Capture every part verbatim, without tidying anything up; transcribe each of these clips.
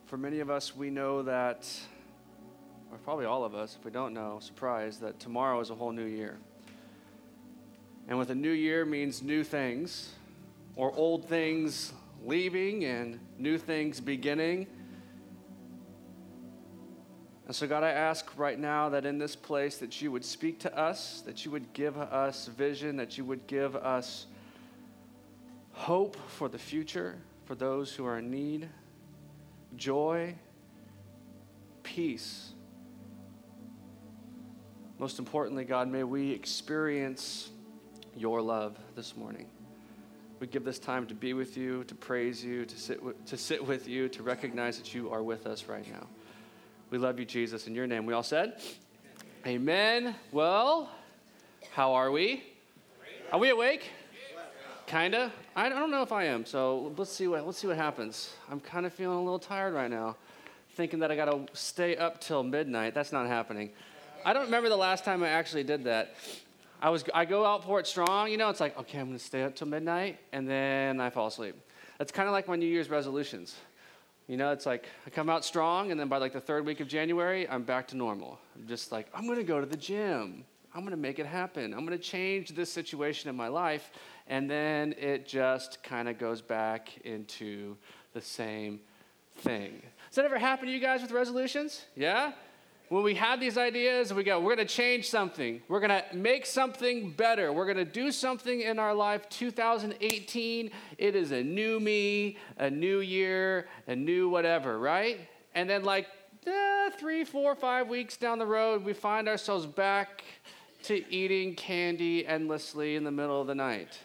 For many of us, we know that, or probably all of us, if we don't know, surprise, that tomorrow is a whole new year. And with a new year means new things, or old things leaving and new things beginning. And so God, I ask right now that in this place that you would speak to us, that you would give us vision, that you would give us hope for the future, for those who are in need, joy, peace. Most importantly, God, may we experience your love this morning. We give this time to be with you, to praise you, to sit with, to sit with you, to recognize that you are with us right now. We love you, Jesus, in your name. We all said, amen. Amen. Well, how are we? Are we awake? Kinda. I don't know if I am. So let's see what let's see what happens. I'm kind of feeling a little tired right now, thinking that I got to stay up till midnight. That's not happening. I don't remember the last time I actually did that. I was I go out for it strong. You know, it's like, okay, I'm going to stay up till midnight, and then I fall asleep. That's kind of like my New Year's resolutions. You know, it's like I come out strong, and then by like the third week of January, I'm back to normal. I'm just like, I'm going to go to the gym. I'm going to make it happen. I'm going to change this situation in my life. And then it just kind of goes back into the same thing. Does that ever happen to you guys with resolutions? Yeah? When we have these ideas, we go, we're going to change something. We're going to make something better. We're going to do something in our life. two thousand eighteen, it is a new me, a new year, a new whatever, right? And then like eh, three, four, five weeks down the road, we find ourselves back to eating candy endlessly in the middle of the night.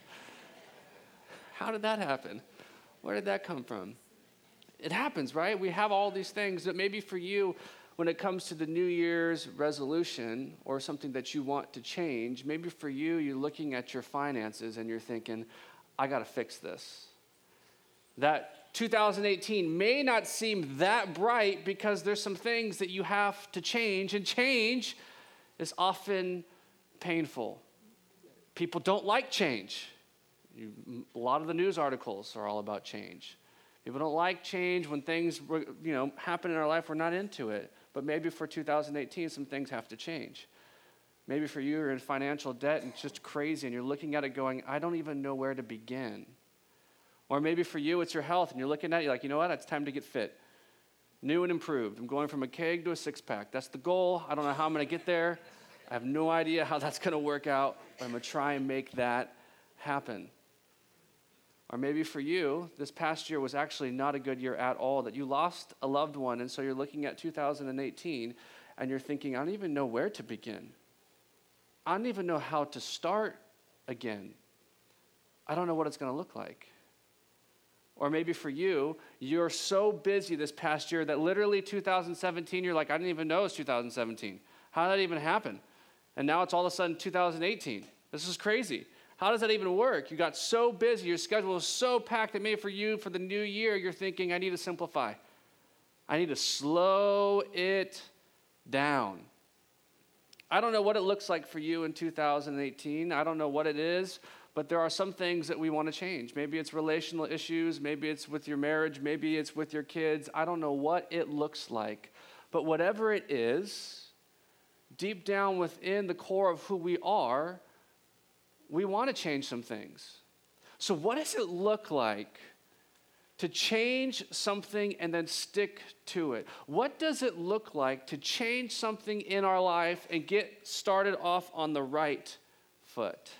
How did that happen? Where did that come from? It happens, right? We have all these things that maybe for you, when it comes to the New Year's resolution or something that you want to change, maybe for you, you're looking at your finances and you're thinking, I got to fix this. That two thousand eighteen may not seem that bright because there's some things that you have to change, and change is often painful. People don't like change. You, a lot of the news articles are all about change. People don't like change when things, you know, happen in our life. We're not into it. But maybe for two thousand eighteen, some things have to change. Maybe for you, you're in financial debt and it's just crazy, and you're looking at it going, I don't even know where to begin. Or maybe for you, it's your health, and you're looking at it, you're like, you know what? It's time to get fit. New and improved. I'm going from a keg to a six-pack. That's the goal. I don't know how I'm going to get there. I have no idea how that's going to work out, but I'm going to try and make that happen. Or maybe for you, this past year was actually not a good year at all, that you lost a loved one, and so you're looking at two thousand eighteen, and you're thinking, I don't even know where to begin. I don't even know how to start again. I don't know what it's going to look like. Or maybe for you, you're so busy this past year that literally two thousand seventeen, you're like, I didn't even know it was two thousand seventeen. How did that even happen? And now it's all of a sudden two thousand eighteen. This is crazy. How does that even work? You got so busy, your schedule was so packed that maybe for you, for the new year, you're thinking, I need to simplify. I need to slow it down. I don't know what it looks like for you in two thousand eighteen. I don't know what it is, but there are some things that we want to change. Maybe it's relational issues. Maybe it's with your marriage. Maybe it's with your kids. I don't know what it looks like. But whatever it is, deep down within the core of who we are, we want to change some things. So what does it look like to change something and then stick to it? What does it look like to change something in our life and get started off on the right foot?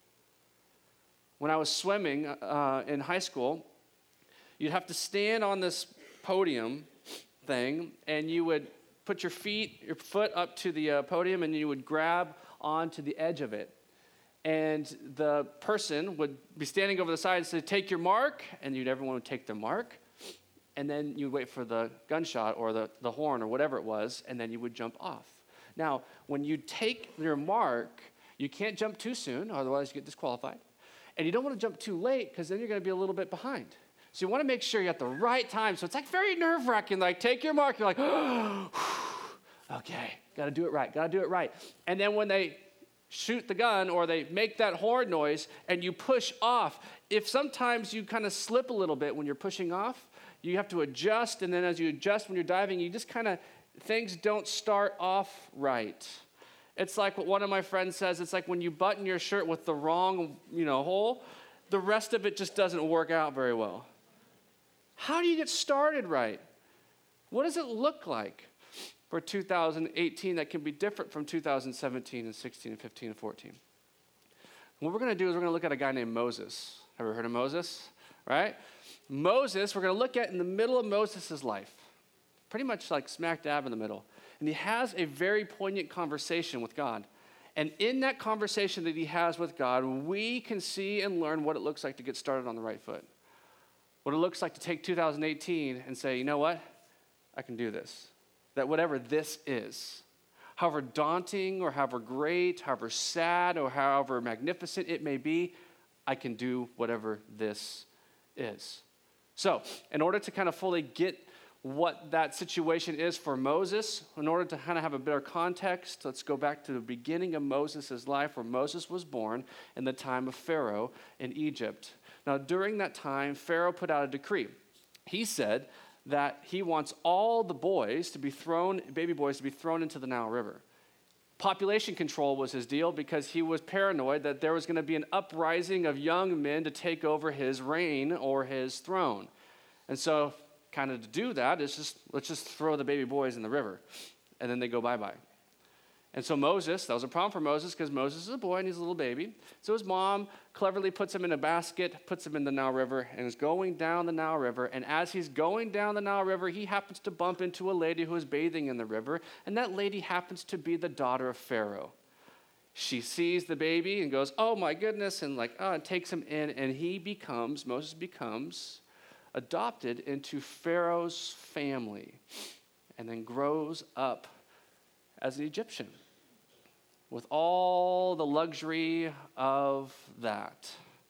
When I was swimming uh, in high school, you'd have to stand on this podium thing, and you would put your feet, your foot up to the uh, podium, and you would grab onto the edge of it. And the person would be standing over the side and say, take your mark, and you'd everyone would take their mark, and then you'd wait for the gunshot or the, the horn or whatever it was, and then you would jump off. Now, when you take your mark, you can't jump too soon, otherwise you get disqualified. And you don't want to jump too late, because then you're going to be a little bit behind. So you want to make sure you're at the right time. So it's like very nerve-wracking, like take your mark, you're like, oh, okay, got to do it right, got to do it right. And then when they shoot the gun or they make that horn noise and you push off, if sometimes you kind of slip a little bit when you're pushing off, you have to adjust, and then as you adjust when you're diving, you just kind of, things don't start off right. It's like what one of my friends says, it's like when you button your shirt with the wrong, you know, hole, the rest of it just doesn't work out very well. How do you get started right? What does it look like for two thousand eighteen that can be different from two thousand seventeen and sixteen and fifteen and fourteen? What we're going to do is we're going to look at a guy named Moses. Ever heard of Moses? Right? Moses, we're going to look at in the middle of Moses' life, pretty much like smack dab in the middle. And he has a very poignant conversation with God. And in that conversation that he has with God, we can see and learn what it looks like to get started on the right foot. What it looks like to take two thousand eighteen and say, you know what? I can do this. That whatever this is, however daunting or however great, however sad or however magnificent it may be, I can do whatever this is. So, in order to kind of fully get what that situation is for Moses, in order to kind of have a better context, let's go back to the beginning of Moses' life where Moses was born in the time of Pharaoh in Egypt. Now, during that time, Pharaoh put out a decree. He said that he wants all the boys to be thrown, baby boys to be thrown into the Nile River. Population control was his deal because he was paranoid that there was going to be an uprising of young men to take over his reign or his throne. And so, kind of to do that, is just let's just throw the baby boys in the river, and then they go bye-bye. And so Moses, that was a problem for Moses because Moses is a boy and he's a little baby. So his mom cleverly puts him in a basket, puts him in the Nile River, and is going down the Nile River. And as he's going down the Nile River, he happens to bump into a lady who is bathing in the river, and that lady happens to be the daughter of Pharaoh. She sees the baby and goes, oh my goodness, and like, oh, and takes him in, and he becomes, Moses becomes adopted into Pharaoh's family, and then grows up as an Egyptian with all the luxury of that.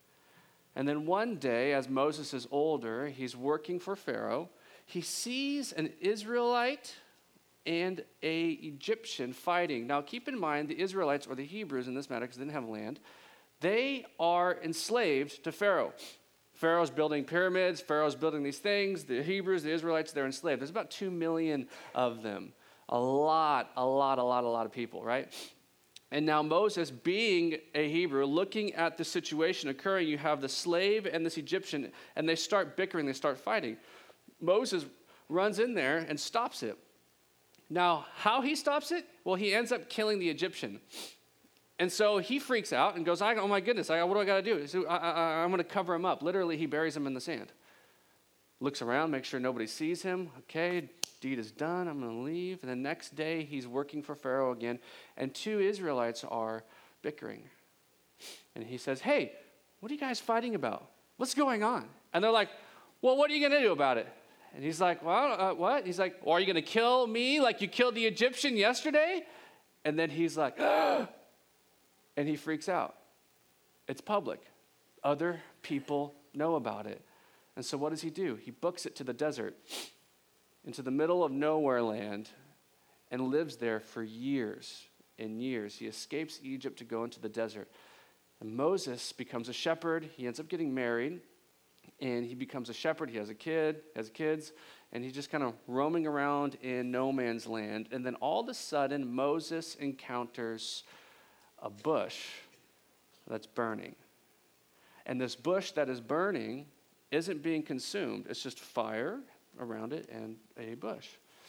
And then one day, as Moses is older, he's working for Pharaoh. He sees an Israelite and a Egyptian fighting. Now, keep in mind, the Israelites, or the Hebrews in this matter, because they didn't have land, they are enslaved to Pharaoh. Pharaoh's building pyramids. Pharaoh's building these things. The Hebrews, the Israelites, they're enslaved. There's about two million of them. A lot, a lot, a lot, a lot of people, right? And now Moses, being a Hebrew, looking at the situation occurring, you have the slave and this Egyptian, and they start bickering, they start fighting. Moses runs in there and stops it. Now, how he stops it? Well, he ends up killing the Egyptian. And so he freaks out and goes, oh my goodness, I, what do I got to do? So I, I, I'm going to cover him up. Literally, he buries him in the sand. Looks around, makes sure nobody sees him. Okay, deed is done, I'm going to leave. And the next day, he's working for Pharaoh again, and two Israelites are bickering. And he says, hey, what are you guys fighting about? What's going on? And they're like, well, what are you going to do about it? And he's like, well, uh, what? He's like, well, are you going to kill me like you killed the Egyptian yesterday? And then he's like, ah! And he freaks out. It's public. Other people know about it. And so what does he do? He books it to the desert, into the middle of nowhere land, and lives there for years and years. He escapes Egypt to go into the desert. And Moses becomes a shepherd. He ends up getting married, and he becomes a shepherd. He has a kid, has kids, and he's just kind of roaming around in no man's land. And then all of a sudden, Moses encounters a bush that's burning. And this bush that is burning isn't being consumed. It's just fire around it and a bush.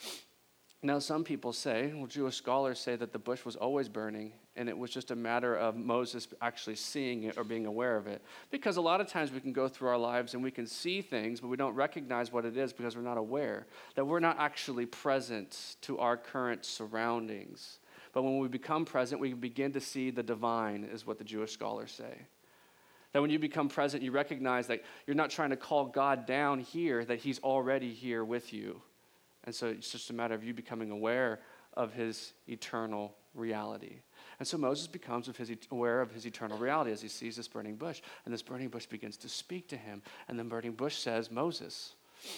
Now, some people say, well, Jewish scholars say that the bush was always burning, and it was just a matter of Moses actually seeing it or being aware of it. Because a lot of times we can go through our lives and we can see things, but we don't recognize what it is because we're not aware, that we're not actually present to our current surroundings. But when we become present, we begin to see the divine, is what the Jewish scholars say. That when you become present, you recognize that you're not trying to call God down here, that he's already here with you. And so it's just a matter of you becoming aware of his eternal reality. And so Moses becomes of his, aware of his eternal reality as he sees this burning bush. And this burning bush begins to speak to him. And the burning bush says, Moses,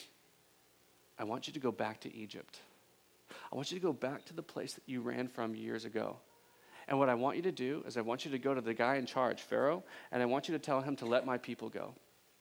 I want you to go back to Egypt. I want you to go back to the place that you ran from years ago. And what I want you to do is I want you to go to the guy in charge, Pharaoh, and I want you to tell him to let my people go.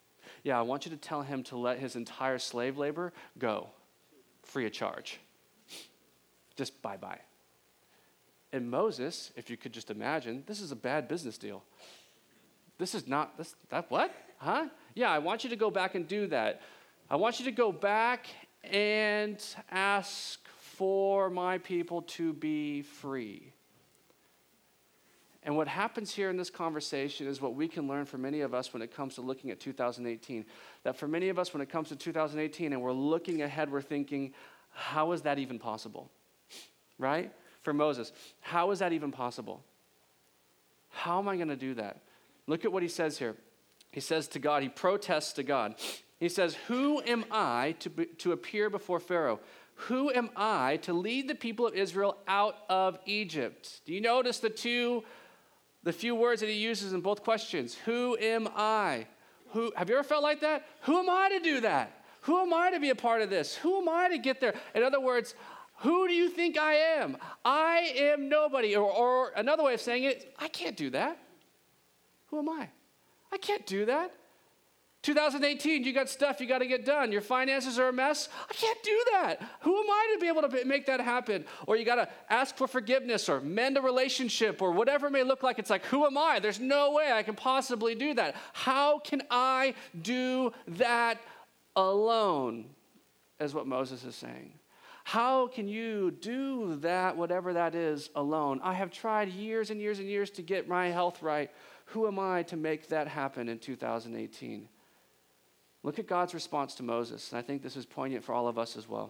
Yeah, I want you to tell him to let his entire slave labor go free of charge. Just bye-bye. And Moses, if you could just imagine, this is a bad business deal. This is not, this, that what? Huh? Yeah, I want you to go back and do that. I want you to go back and ask for my people to be free. And what happens here in this conversation is what we can learn for many of us when it comes to looking at two thousand eighteen. That for many of us, when it comes to two thousand eighteen and we're looking ahead, we're thinking, how is that even possible? Right? For Moses, how is that even possible? How am I going to do that? Look at what he says here. He says to God, he protests to God. He says, who am I to, be, to appear before Pharaoh? Who am I to lead the people of Israel out of Egypt? Do you notice the two, the few words that he uses in both questions? Who am I? Who, have you ever felt like that? Who am I to do that? Who am I to be a part of this? Who am I to get there? In other words, who do you think I am? I am nobody. Or, or another way of saying it, I can't do that. Who am I? I can't do that. two thousand eighteen, you got stuff you got to get done. Your finances are a mess. I can't do that. Who am I to be able to make that happen? Or you got to ask for forgiveness or mend a relationship or whatever it may look like. It's like, who am I? There's no way I can possibly do that. How can I do that alone? Is what Moses is saying. How can you do that, whatever that is, alone? I have tried years and years and years to get my health right. Who am I to make that happen in two thousand eighteen? Look at God's response to Moses, and I think this is poignant for all of us as well.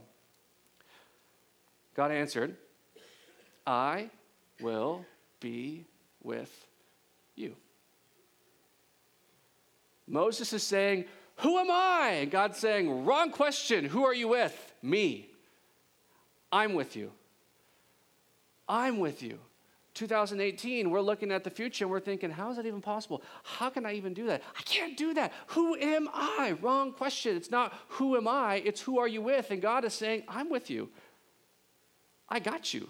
God answered, I will be with you. Moses is saying, who am I? And God's saying, wrong question. Who are you with? Me. I'm with you. I'm with you. two thousand eighteen, we're looking at the future and we're thinking, how is that even possible? How can I even do that? I can't do that. Who am I? Wrong question. It's not who am I, it's who are you with? And God is saying, I'm with you. I got you.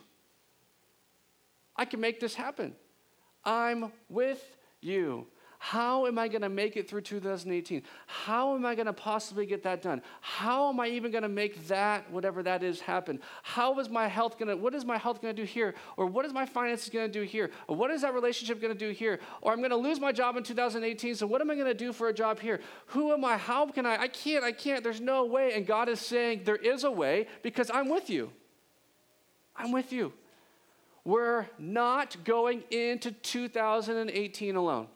I can make this happen. I'm with you. How am I going to make it through two thousand eighteen? How am I going to possibly get that done? How am I even going to make that, whatever that is, happen? How is my health going to, what is my health going to do here? Or what is my finances going to do here? Or what is that relationship going to do here? Or I'm going to lose my job in two thousand eighteen, so what am I going to do for a job here? Who am I? How can I? I can't, I can't. There's no way. And God is saying there is a way because I'm with you. I'm with you. We're not going into two thousand eighteen alone.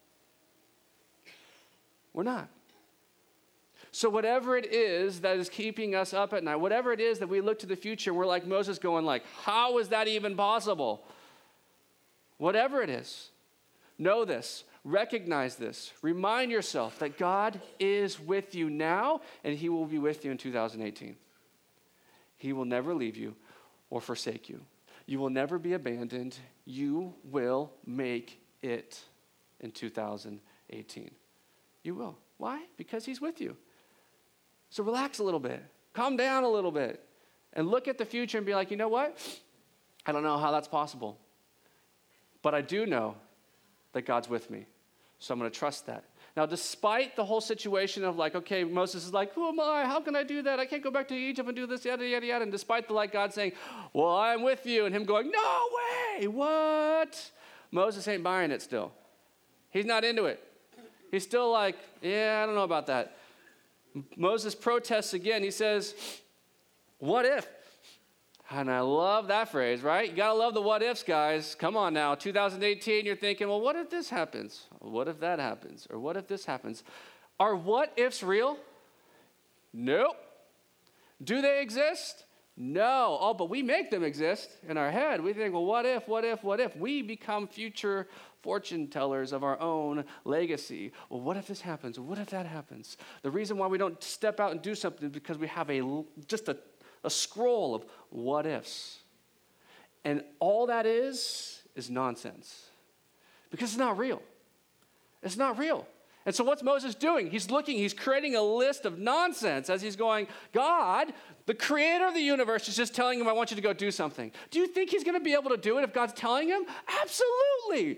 We're not. So whatever it is that is keeping us up at night, whatever it is that we look to the future and we're like Moses going like, how is that even possible? Whatever it is, know this, recognize this, remind yourself that God is with you now and he will be with you in two thousand eighteen. He will never leave you or forsake you. You will never be abandoned. You will make it in two thousand eighteen. You will. Why? Because he's with you. So relax a little bit. Calm down a little bit. And look at the future and be like, you know what? I don't know how that's possible. But I do know that God's with me. So I'm going to trust that. Now, despite the whole situation of like, okay, Moses is like, who am I? How can I do that? I can't go back to Egypt and do this, yada, yada, yada. And despite the like God saying, well, I'm with you. And him going, no way. What? Moses ain't buying it still. He's not into it. He's still like, yeah, I don't know about that. Moses protests again. He says, what if? And I love that phrase, right? You got to love the what ifs, guys. Come on now. two thousand eighteen, you're thinking, well, what if this happens? What if that happens? Or what if this happens? Are what ifs real? Nope. Do they exist? No. Oh, but we make them exist in our head. We think, well, what if, what if, what if? We become future fortune tellers of our own legacy. Well, what if this happens? What if that happens? The reason why we don't step out and do something is because we have a just a, a scroll of what ifs. And all that is, is nonsense. Because it's not real. It's not real. And so what's Moses doing? He's looking, he's creating a list of nonsense as he's going, God, the creator of the universe, is just telling him, I want you to go do something. Do you think he's going to be able to do it if God's telling him? Absolutely.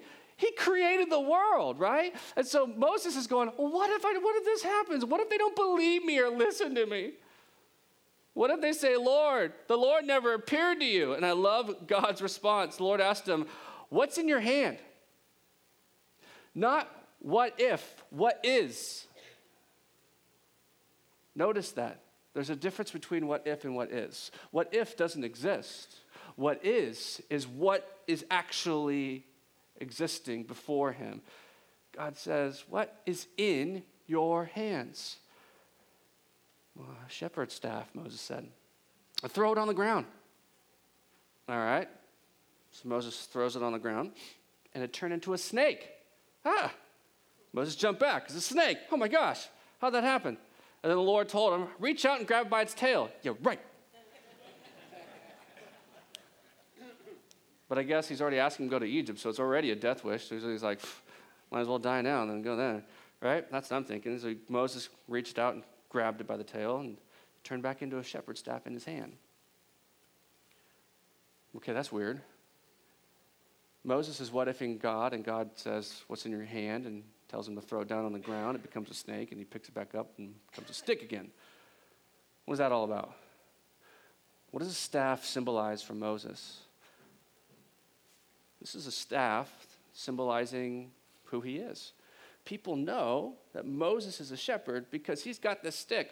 He created the world, right? And so Moses is going, well, what if I, what if this happens? What if they don't believe me or listen to me? What if they say, Lord, the Lord never appeared to you? And I love God's response. The Lord asked him, what's in your hand? Not what if, what is. Notice that. There's a difference between what if and what is. What if doesn't exist. What is, is what is actually existing before him. God says, what is in your hands? Well, a shepherd's staff, Moses said. I throw it on the ground. All right. So Moses throws it on the ground, and it turned into a snake. Ah! Moses jumped back. It's a snake. Oh my gosh. How'd that happen? And then the Lord told him, reach out and grab it by its tail. Yeah, right. But I guess he's already asking him to go to Egypt, so it's already a death wish. So he's like, might as well die now and then go there. Right? That's what I'm thinking. So Moses reached out and grabbed it by the tail and turned back into a shepherd's staff in his hand. Okay, that's weird. Moses is what-ifing God, and God says, what's in your hand? And tells him to throw it down on the ground. It becomes a snake, and he picks it back up and becomes a stick again. What is that all about? What does a staff symbolize for Moses? This is a staff symbolizing who he is. People know that Moses is a shepherd because he's got this stick.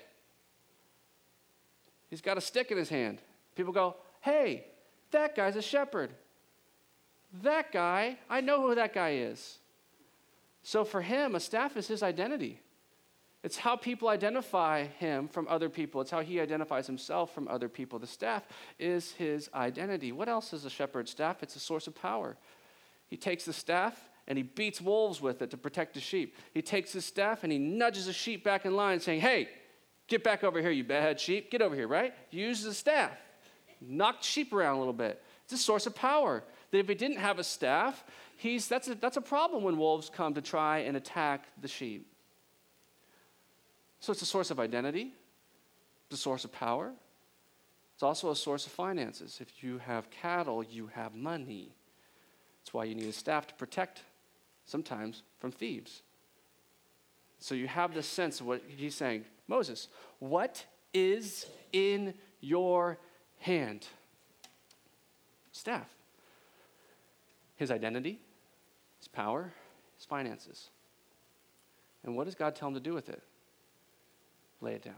He's got a stick in his hand. People go, hey, that guy's a shepherd. That guy, I know who that guy is. So for him, a staff is his identity. It's how people identify him from other people. It's how he identifies himself from other people. The staff is his identity. What else is a shepherd's staff? It's a source of power. He takes the staff and he beats wolves with it to protect the sheep. He takes his staff and he nudges a sheep back in line saying, hey, get back over here, you bad sheep. Get over here, right? He uses the staff. Knock the sheep around a little bit. It's a source of power. That if he didn't have a staff, he's, that's, a, that's a problem when wolves come to try and attack the sheep. So it's a source of identity. It's a source of power. It's also a source of finances. If you have cattle, you have money. That's why you need a staff to protect, sometimes, from thieves. So you have this sense of what he's saying. Moses, what is in your hand? Staff. His identity, his power, his finances. And what does God tell him to do with it? Lay it down.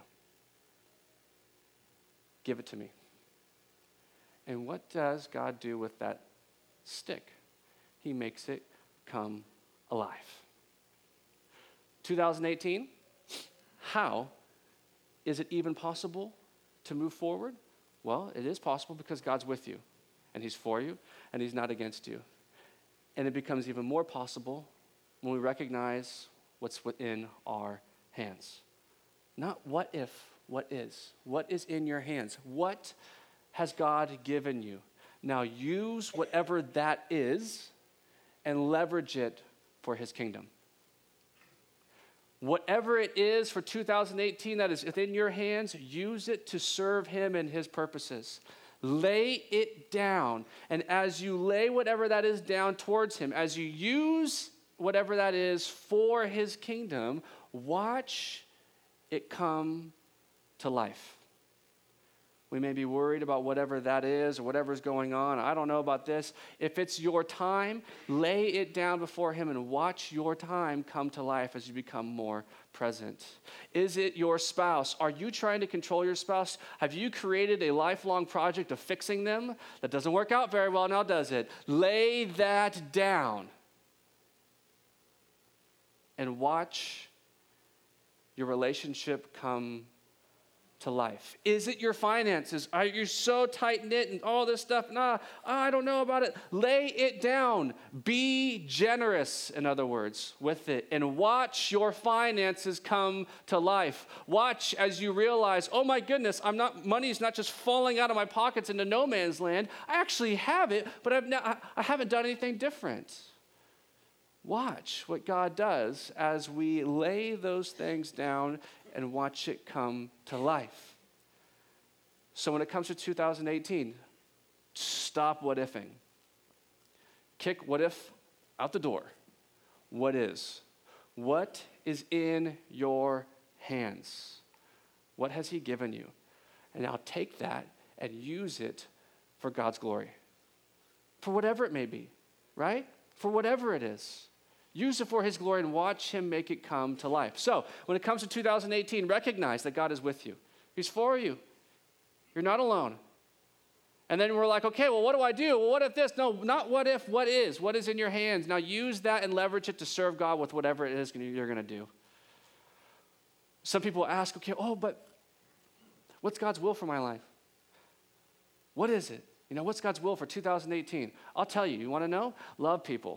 Give it to me. And what does God do with that stick? He makes it come alive. twenty eighteen, how is it even possible to move forward? Well, it is possible because God's with you, and he's for you, and he's not against you. And it becomes even more possible when we recognize what's within our hands. Not what if, what is. What is in your hands? What has God given you? Now use whatever that is and leverage it for his kingdom. Whatever it is for two thousand eighteen that is within your hands, use it to serve him and his purposes. Lay it down. And as you lay whatever that is down towards him, as you use whatever that is for his kingdom, watch it come to life. We may be worried about whatever that is or whatever's going on. I don't know about this. If it's your time, lay it down before him and watch your time come to life as you become more present. Is it your spouse? Are you trying to control your spouse? Have you created a lifelong project of fixing them? That doesn't work out very well now, does it? Lay that down and watch your relationship come to life. Is it your finances? Are you so tight-knit and all this stuff? Nah, I don't know about it. Lay it down. Be generous, in other words, with it. And watch your finances come to life. Watch as you realize, oh my goodness, I'm not, money's not just falling out of my pockets into no man's land. I actually have it, but I've not, I haven't done anything different. Watch what God does as we lay those things down and watch it come to life. So when it comes to two thousand eighteen, stop what-ifing. Kick what if out the door. what is? What is in your hands? What has he given you? And now take that and use it for God's glory. For whatever it may be, right? For whatever it is. Use it for his glory and watch him make it come to life. So, when it comes to two thousand eighteen, recognize that God is with you. He's for you. You're not alone. And then we're like, okay, well, what do I do? Well, what if this? No, not what if, what is? What is in your hands? Now use that and leverage it to serve God with whatever it is you're going to do. Some people ask, okay, oh, but what's God's will for my life? What is it? You know, what's God's will for two thousand eighteen? I'll tell you. You want to know? Love people.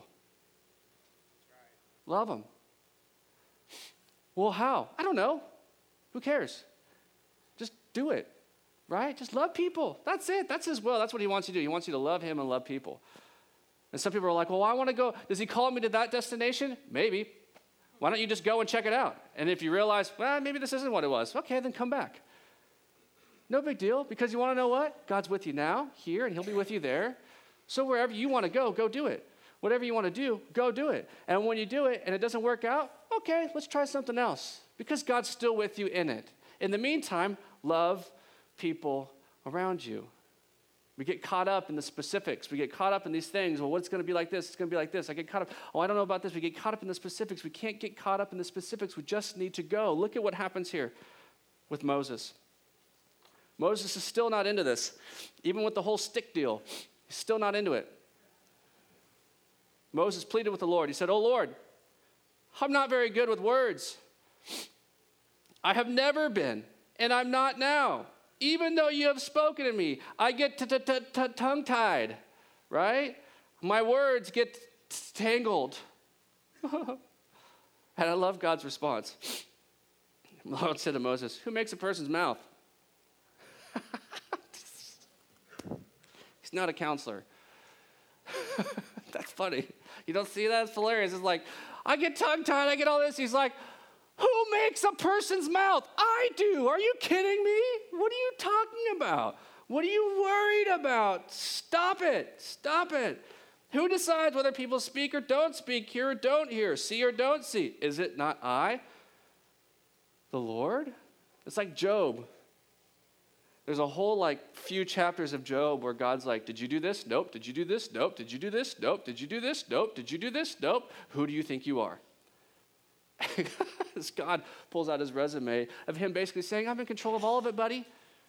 Love them. Well, how? I don't know. Who cares? Just do it, right? Just love people. That's it. That's his will. That's what he wants you to do. He wants you to love him and love people. And some people are like, well, I want to go. Does he call me to that destination? Maybe. Why don't you just go and check it out? And if you realize, well, maybe this isn't what it was, okay, then come back. No big deal, because you want to know what? God's with you now, here, and he'll be with you there. So wherever you want to go, go do it. Whatever you want to do, go do it. And when you do it and it doesn't work out, okay, let's try something else, because God's still with you in it. In the meantime, love people around you. We get caught up in the specifics. We get caught up in these things. Well, what's going to be like this? It's going to be like this. I get caught up. Oh, I don't know about this. We get caught up in the specifics. We can't get caught up in the specifics. We just need to go. Look at what happens here with Moses. Moses is still not into this. Even with the whole stick deal, he's still not into it. Moses pleaded with the Lord. He said, oh, Lord, I'm not very good with words. I have never been, and I'm not now. Even though you have spoken to me, I get tongue-tied, right? My words get tangled. And I love God's response. The Lord said to Moses, who makes a person's mouth? He's not a counselor. That's funny. You don't see that? It's hilarious. It's like, I get tongue-tied, I get all this. He's like, who makes a person's mouth? I do. Are you kidding me? What are you talking about? What are you worried about? Stop it. Stop it. Who decides whether people speak or don't speak, hear or don't hear, see or don't see? Is it not I, the Lord? It's like Job. There's a whole like few chapters of Job where God's like, did you do this? Nope. Did you do this? Nope. Did you do this? Nope. Did you do this? Nope. Did you do this? Nope. Who do you think you are? As God pulls out his resume of him basically saying, I'm in control of all of it, buddy.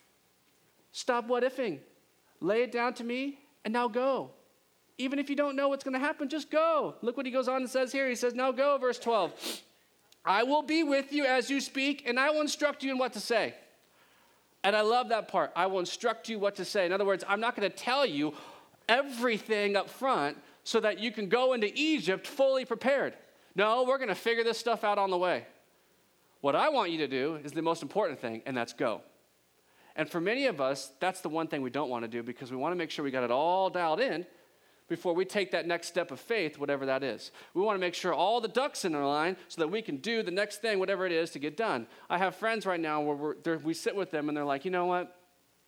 Stop what-ifing. Lay it down to me, and now go. Even if you don't know what's going to happen, just go. Look what he goes on and says here. He says, now go, verse twelve. I will be with you as you speak, and I will instruct you in what to say. And I love that part. I will instruct you what to say. In other words, I'm not going to tell you everything up front so that you can go into Egypt fully prepared. No, we're going to figure this stuff out on the way. What I want you to do is the most important thing, and that's go. And for many of us, that's the one thing we don't want to do because we want to make sure we got it all dialed in before we take that next step of faith, whatever that is. We want to make sure all the ducks in our line so that we can do the next thing, whatever it is, to get done. I have friends right now where we're, we sit with them and they're like, you know what?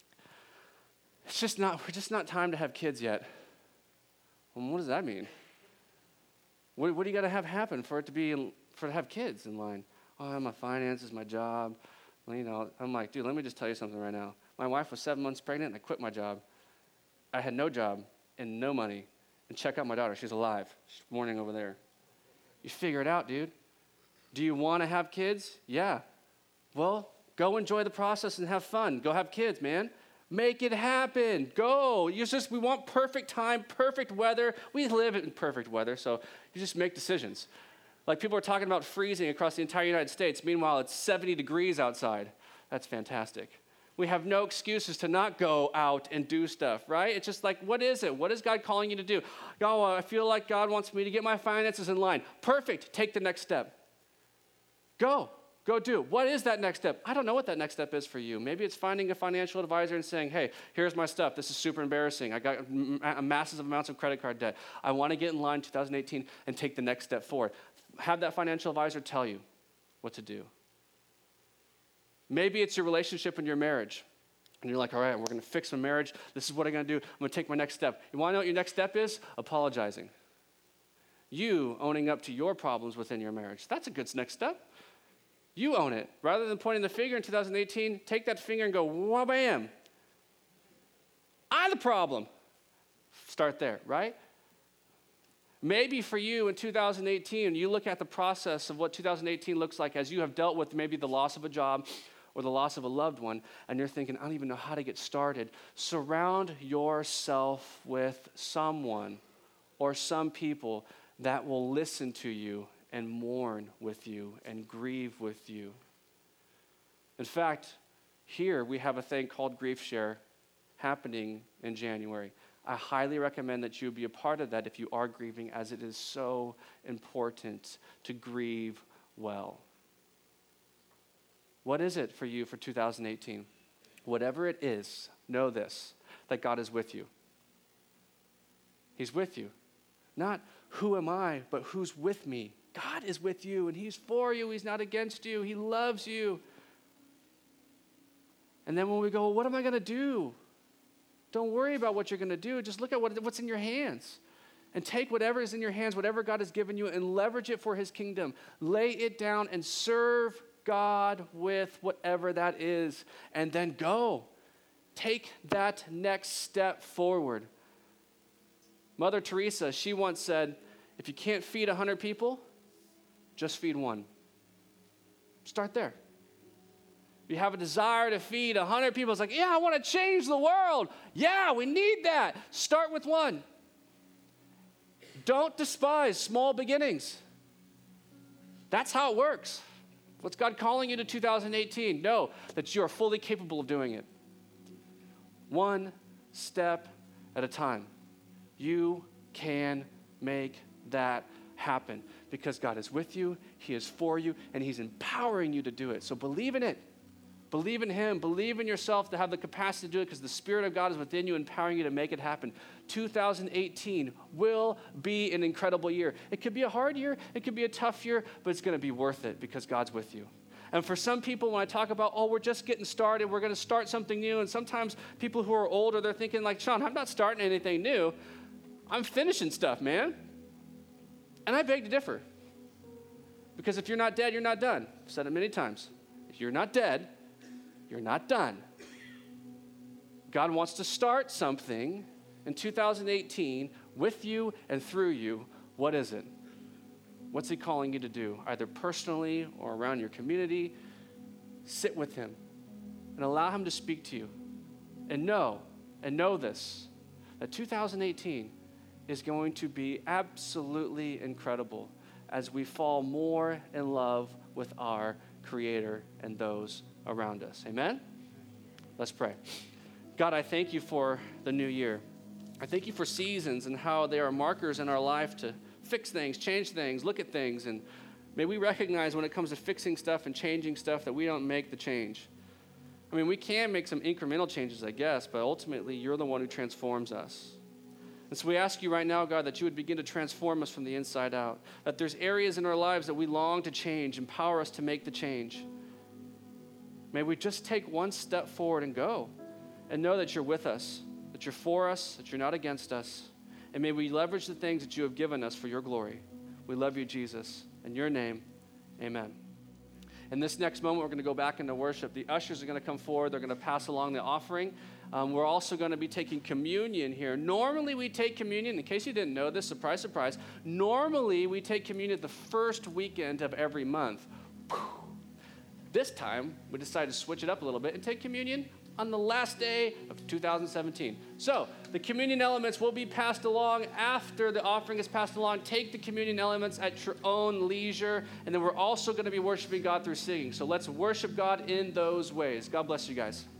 It's just not, we're just not time to have kids yet. Well, what does that mean? What, what do you got to have happen for it to be, for to have kids in line? Oh, my finances, my job. Well, you know, I'm like, dude, let me just tell you something right now. My wife was seven months pregnant, and I quit my job. I had no job and no money. And check out my daughter. She's alive. She's mourning over there. You figure it out, dude. Do you want to have kids? Yeah. Well, go enjoy the process and have fun. Go have kids, man. Make it happen. Go. You just, we want perfect time, perfect weather. We live in perfect weather, so you just make decisions. Like people are talking about freezing across the entire United States. Meanwhile, it's seventy degrees outside. That's fantastic. We have no excuses to not go out and do stuff, right? It's just like, what is it? What is God calling you to do? Oh, I feel like God wants me to get my finances in line. Perfect. Take the next step. Go. Go do. What is that next step? I don't know what that next step is for you. Maybe it's finding a financial advisor and saying, hey, here's my stuff. This is super embarrassing. I got m- massive amounts of credit card debt. I want to get in line in two thousand eighteen and take the next step forward. Have that financial advisor tell you what to do. Maybe it's your relationship in your marriage. And you're like, all right, we're going to fix my marriage. This is what I'm going to do. I'm going to take my next step. You want to know what your next step is? Apologizing. You owning up to your problems within your marriage. That's a good next step. You own it. Rather than pointing the finger in two thousand eighteen, take that finger and go, wha-bam. I'm the problem. Start there, right? Maybe for you in two thousand eighteen, you look at the process of what two thousand eighteen looks like as you have dealt with maybe the loss of a job or the loss of a loved one, and you're thinking, I don't even know how to get started. Surround yourself with someone or some people that will listen to you and mourn with you and grieve with you. In fact, here we have a thing called Grief Share happening in January. I highly recommend that you be a part of that if you are grieving, as it is so important to grieve well. What is it for you for two thousand eighteen? Whatever it is, know this, that God is with you. He's with you. Not who am I, but who's with me. God is with you, and he's for you. He's not against you. He loves you. And then when we go, well, what am I going to do? Don't worry about what you're going to do. Just look at what, what's in your hands. And take whatever is in your hands, whatever God has given you, and leverage it for his kingdom. Lay it down and serve God with whatever that is. And then go. Take that next step forward. Mother Teresa, she once said, if you can't feed one hundred people, just feed one. Start there. If you have a desire to feed one hundred people, it's like, yeah, I want to change the world. Yeah, we need that. Start with one. Don't despise small beginnings. That's how it works. What's God calling you to two thousand eighteen? Know that you are fully capable of doing it. One step at a time. You can make that happen because God is with you, he is for you, and he's empowering you to do it. So believe in it. Believe in him. Believe in yourself to have the capacity to do it because the Spirit of God is within you, empowering you to make it happen. two thousand eighteen will be an incredible year. It could be a hard year. It could be a tough year, but it's going to be worth it because God's with you. And for some people, when I talk about, oh, we're just getting started, we're going to start something new, and sometimes people who are older, they're thinking like, Sean, I'm not starting anything new. I'm finishing stuff, man. And I beg to differ. Because if you're not dead, you're not done. I've said it many times. If you're not dead, you're not done. God wants to start something in two thousand eighteen with you and through you. What is it? What's he calling you to do? Either personally or around your community. Sit with him and allow him to speak to you. And know, and know this, that two thousand eighteen is going to be absolutely incredible as we fall more in love with our Creator and those around us. Amen? Let's pray. God, I thank you for the new year. I thank you for seasons and how they are markers in our life to fix things, change things, look at things. And may we recognize when it comes to fixing stuff and changing stuff that we don't make the change. I mean, we can make some incremental changes, I guess, but ultimately you're the one who transforms us. And so we ask you right now, God, that you would begin to transform us from the inside out, that there's areas in our lives that we long to change, empower us to make the change. May we just take one step forward and go and know that you're with us, that you're for us, that you're not against us. And may we leverage the things that you have given us for your glory. We love you, Jesus. In your name, amen. In this next moment, we're going to go back into worship. The ushers are going to come forward. They're going to pass along the offering. Um, we're also going to be taking communion here. Normally, we take communion. In case you didn't know this, surprise, surprise. Normally, we take communion the first weekend of every month. This time, we decided to switch it up a little bit and take communion on the last day of two thousand seventeen. So the communion elements will be passed along after the offering is passed along. Take the communion elements at your own leisure. And then we're also going to be worshiping God through singing. So let's worship God in those ways. God bless you guys.